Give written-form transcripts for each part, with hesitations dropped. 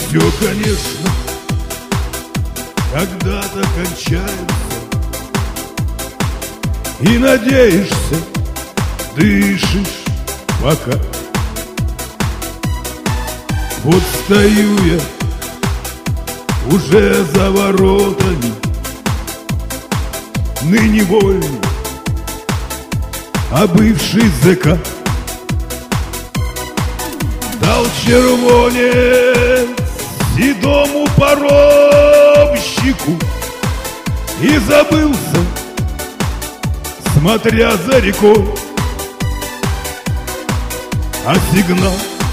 Все, конечно, когда-то кончается, и надеешься, дышишь пока. Вот стою я уже за воротами, ныне вольный, а бывший ЗК дал червонец седому паромщику и забылся, смотря за рекой. А сигнал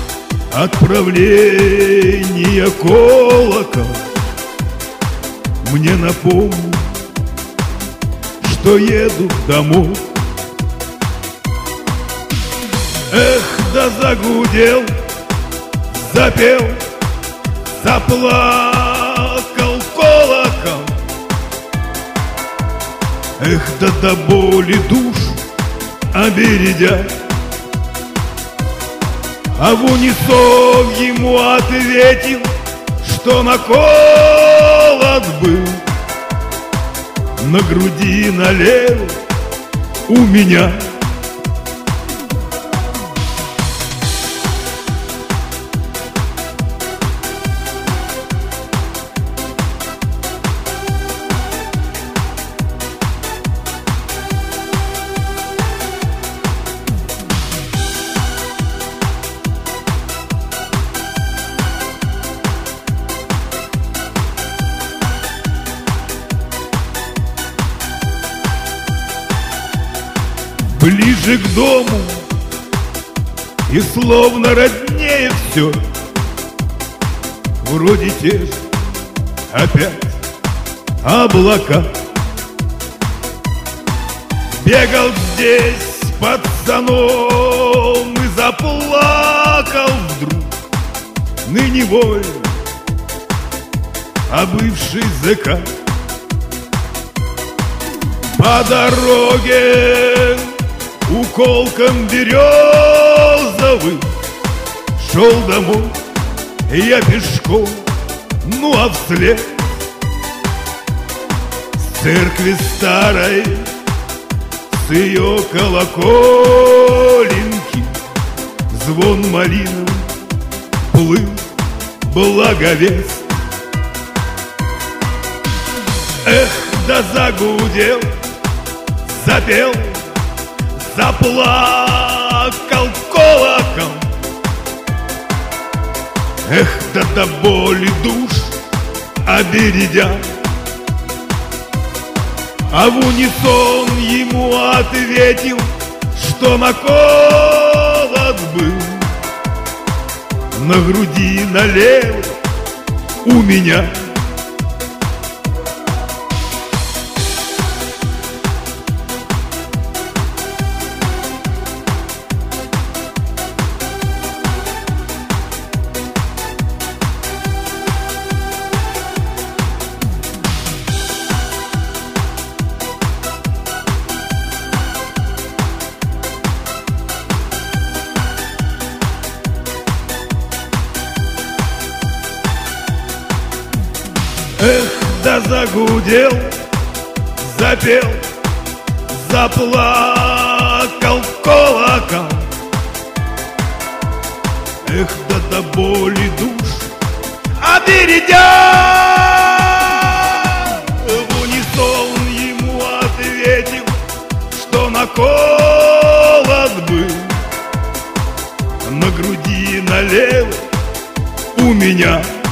отправления колокол мне напомнил, что еду домой. Эх, да загудел, запел, заплакал колокол. Эх, да до боли душ обередя, а в унисон ему ответил, что наколот был на груди налево у меня. Ближе к дому и словно роднее все, вроде те же опять облака. Бегал здесь пацаном и заплакал вдруг, ныне вольный, а бывший ЗК. По дороге уколком березовым шел домой я пешком, ну а вслед с церкви старой, с ее колоколенки звон малиновый плыл благовест. Эх, да загудел, запел, заплакал колокол. Эх, да до боли душ обередя, а в унисон ему ответил, что наколот был на груди налево у меня. Эх, да загудел, запел, заплакал колокол. Эх, да до боли душ обередя, в унисон ему ответил, что наколот был на груди налево у меня.